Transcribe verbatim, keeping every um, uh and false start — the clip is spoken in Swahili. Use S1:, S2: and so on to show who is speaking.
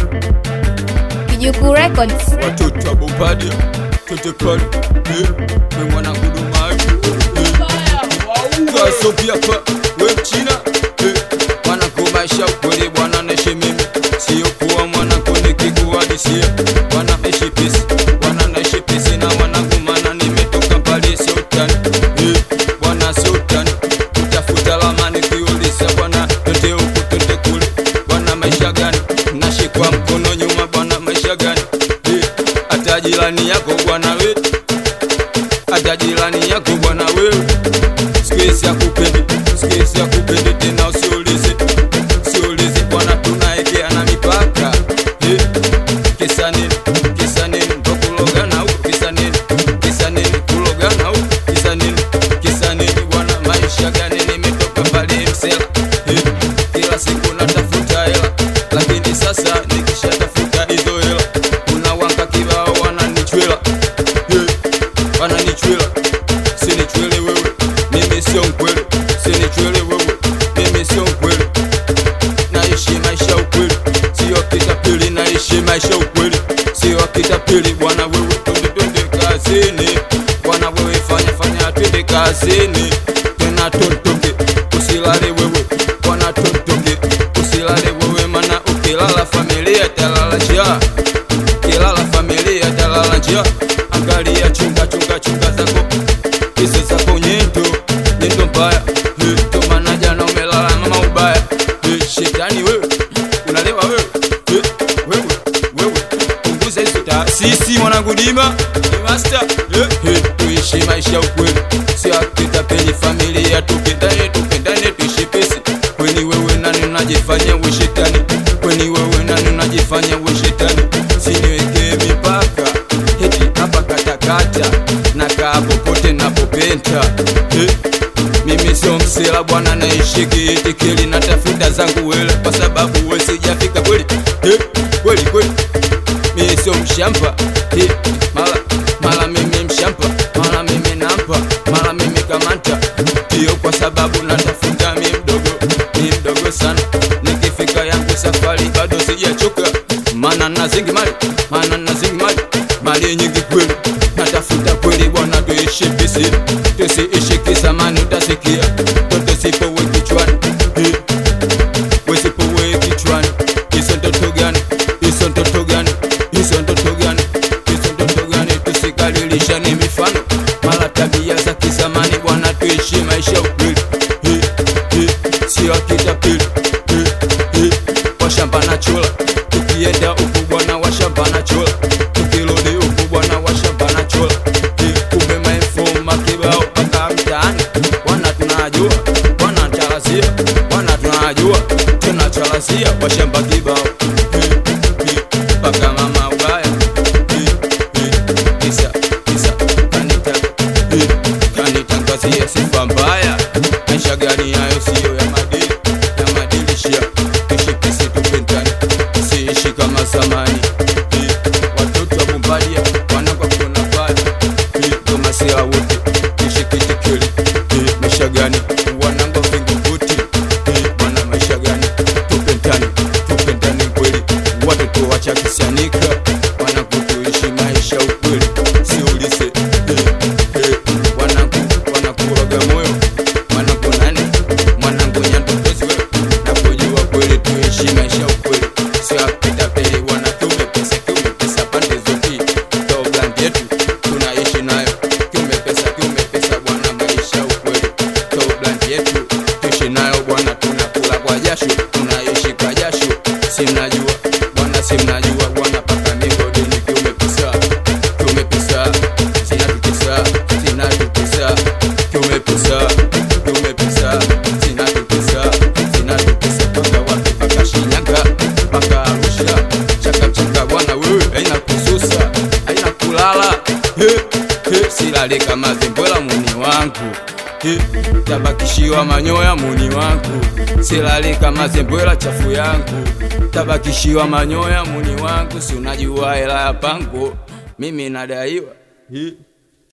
S1: Kijuku Records.
S2: Watoto wa Bombardier, Tete Kali, eh, we mwana kuduma Kwa Sofia kwa, we mchina, eh, mwana kumaisha ukweli bwana neshi mimi. Siyo kuwa mwana kone kikuwa disiye, wana meshi pisi, wana neshi pisi na wana kumana nimetoka mbali sultani, eh, wana sultani, utafuta lamani kiulisa wana tete uku tete kule, wana maisha gani, nashikwa mkono nyuma bwana maisha gani. Ata jirani yako bwana wewe, ata jirani yako bwana wewe, sikesi ya kupendi, sikesi ya kupendi tena usiulize, usiulize bwana tunaekea na mipaka. Eh, kisa nini, kisa nini, ndo kulogana huko, kisa nini, kisa nini, kulogana huko, kisa nini, kisa nini bwana maisha gani nimetoka mbali msela. Eh, kila siku natafuta hela, lakini sasa nikishatafuta hizo hela kibao wananichwela, hey, wananichwela. Sinichwele wewe, mimi sio mkweli. Sinichwele wewe, mimi sio mkweli. Naishi maisha ukweli, sio kitapili. Naishi maisha ukweli, sio kitapili. Bwana wewe twende twende kazini, bwana wewe fanya fanya twende kazini. Tena tontonge, usilale wewe, bwana tontonge, usilale wewe, mana ukilala familia talala njaa. Kilala familia talala njaa. Angalia chunga chunga chunga zako, hizo zako nyendo, nyendo mbaya. Hey, tomana jana umelala mama ubaya. Hey, shetani wewe, unalewa wewe. Hey, wewe, wewe, punguza hizo taasisi mwanangu dima, ni master. Hey, hey, tuishi maisha ukweli, si akitapeli familia, tupendane tupendane tuishi pesi. Kweni wewe nani unajifanya we shetani, kweni wewe nani unajifanya we shetani. Siniweke mipaka, heti hapa katakata, nakaa popote napopenta. Eh, mimi sio msela bwana naishi kiitikili, natafuta zangu wele kwa sababu we sijafika kweli. Eh, kweli kweli, mimi sio mshamba. Eh, mala, mala mimi mshamba, mala mimi nampa, mala mimi kamanta. Hiyo kwa sababu natafuta mimi mdogo, mimi mdogo sana. Nikifika yangu safari bado sijachoka, mana nazingi mali, mana nazingi mali, mali nyingi kweli. Natafuta kweli bwana tuishi pisi, tusiishi kisamani utasikia. Toto sipo we kichwani, hey, we sipo we kichwani. Iso ndoto gani, iso ndoto gani, iso ndoto gani, iso ndoto gani. Tusikalilisha ni mifano, mala tabia za kisamani bwana tuishi maisha ukweli. Hey, hey, sio kitapili. Hey, hey, washamba na chola, tukienda uku bwana washamba na chola, tukirudi uku bwana washamba na chola. Kumbe maifoma kibao paka mtaani, wana tunajua, wana chalazia, wana tunajua, tunachalazia washamba kibao. Paka mama ubaya, kisa, kisa, kanita, kanitangazia sifa mbaya. Maisha gani hayo sio ya madili, ya madili shia. Ishi pisi tupendane, siishi kama zamani. Watoto wa Bombardier wanakwa kuna pale, kama sila wote ishi kitikili. Maisha gani wanangwa vingubuti, wana maisha gani tupendane, tupendane kweli. Watoto wacha kisianika, wanakutuishi maisha ukweli. Siulize, wanaku, wanakuroga moyo, wanaku nani, mwanangu nyantokozi wewe. Nakujua kweli tuishi maisha ukweli, sio akitapeli. Wana kiume pesa, kiume pesa pande zote, ndo brand yetu tunaishi nayo. Kiume pesa, kiume pesa bwana maisha ukweli, ndo brand yetu tuishi nayo bwana. Tunakula kwa jasho, tunaishi kwa jasho. Simnajua bwana, simnajua bwana, paka migodini. Kiume pesa, kiume pesa, sina tutesa, sina tutesa. Kiume pesa, kiume pesa, sina tutesa, sina tutesa. Paka wapi, paka Shinyanga, paka Arusha. Chaka chaka bwana wewe, haina kususa, haina kulala. He, he, silale kama zembwela muni wangu. He, tabakishiwa manyoya muni wangu. Silale kama zembwela chafu yangu, tabakishiwa manyoya muni wangu. Si unajua hela ya pango, mimi nadaiwa. He.